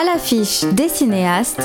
l'affiche des cinéastes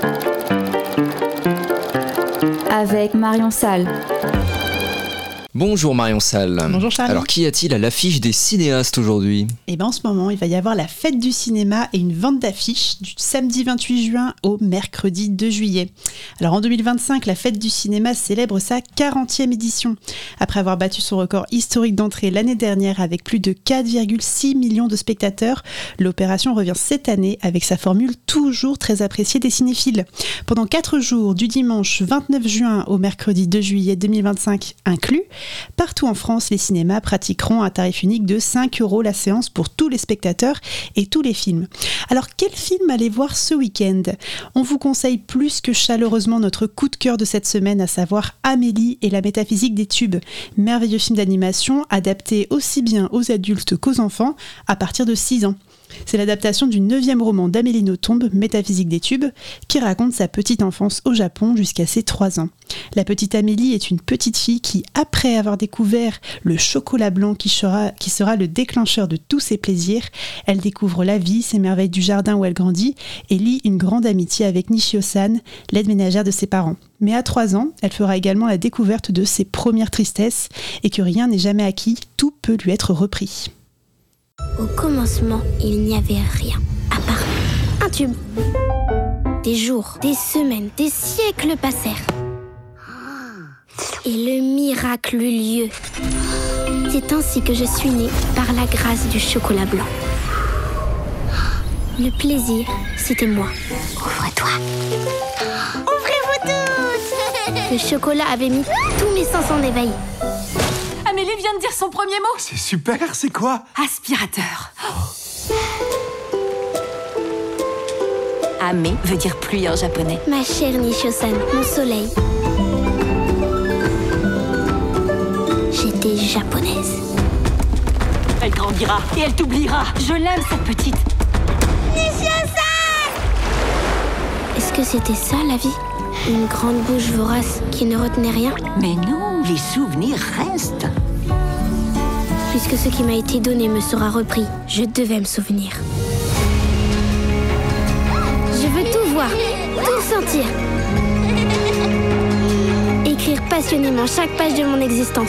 avec Marion Salle. Bonjour Marion Salle. Bonjour Charlie. Alors qu'y a-t-il à l'affiche des cinéastes aujourd'hui ? Et en ce moment, il va y avoir la fête du cinéma et une vente d'affiches du samedi 28 juin au mercredi 2 juillet. Alors en 2025, la fête du cinéma célèbre sa 40e édition. Après avoir battu son record historique d'entrée l'année dernière avec plus de 4,6 millions de spectateurs, l'opération revient cette année avec sa formule toujours très appréciée des cinéphiles. Pendant 4 jours, du dimanche 29 juin au mercredi 2 juillet 2025 inclus, partout en France, les cinémas pratiqueront un tarif unique de 5 € la séance pour tous les spectateurs et tous les films. Alors, quel film aller voir ce week-end ? On vous conseille plus que chaleureusement notre coup de cœur de cette semaine, à savoir Amélie et la métaphysique des tubes. Merveilleux film d'animation adapté aussi bien aux adultes qu'aux enfants à partir de 6 ans. C'est l'adaptation du 9e roman d'Amélie Nothomb, Métaphysique des tubes, qui raconte sa petite enfance au Japon jusqu'à ses 3 ans. La petite Amélie est une petite fille qui, après avoir découvert le chocolat blanc qui sera le déclencheur de tous ses plaisirs, elle découvre la vie, ses merveilles du jardin où elle grandit et lie une grande amitié avec Nishio-san, l'aide ménagère de ses parents. Mais à 3 ans, elle fera également la découverte de ses premières tristesses et que rien n'est jamais acquis, tout peut lui être repris. Au commencement, il n'y avait rien, à part un tube. Des jours, des semaines, des siècles passèrent. Et le miracle eut lieu. C'est ainsi que je suis née par la grâce du chocolat blanc. Le plaisir, c'était moi. Ouvre-toi. Ouvrez-vous toutes. Le chocolat avait mis tous mes sens en éveil. Amélie vient de dire son premier mot. C'est super, c'est quoi ? Aspirateur. Amé veut dire pluie en japonais. Ma chère Nishio-san, mon soleil. J'étais japonaise. Elle grandira et elle t'oubliera. Je l'aime, cette petite. Nishio-san! Est-ce que c'était ça, la vie ? Une grande bouche vorace qui ne retenait rien ? Mais non, les souvenirs restent. Puisque ce qui m'a été donné me sera repris, je devais me souvenir. Je veux tout voir, tout sentir. Écrire passionnément chaque page de mon existence.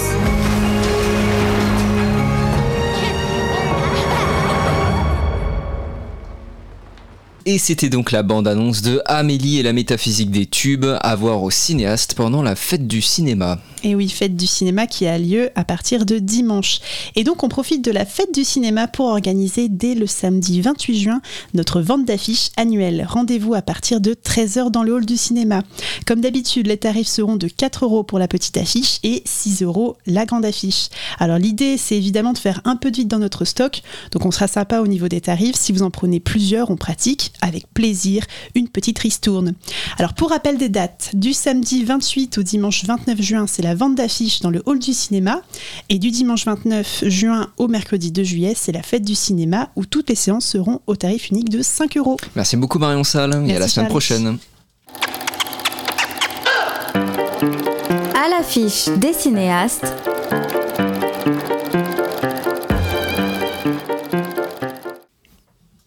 Et c'était donc la bande-annonce de Amélie et la métaphysique des tubes, à voir au cinéaste pendant la fête du cinéma. Et oui, fête du cinéma qui a lieu à partir de dimanche. Et donc on profite de la fête du cinéma pour organiser dès le samedi 28 juin notre vente d'affiches annuelle. Rendez-vous à partir de 13h dans le hall du cinéma. Comme d'habitude, les tarifs seront de 4 € pour la petite affiche et 6 € la grande affiche. Alors l'idée, c'est évidemment de faire un peu de vide dans notre stock, donc on sera sympa au niveau des tarifs. Si vous en prenez plusieurs, on pratique avec plaisir une petite ristourne. Alors pour rappel des dates, du samedi 28 au dimanche 29 juin, c'est la vente d'affiches dans le hall du cinéma, et du dimanche 29 juin au mercredi 2 juillet, c'est la fête du cinéma où toutes les séances seront au tarif unique de 5 €. Merci beaucoup Marion Salle, et à la semaine prochaine. À l'affiche des cinéastes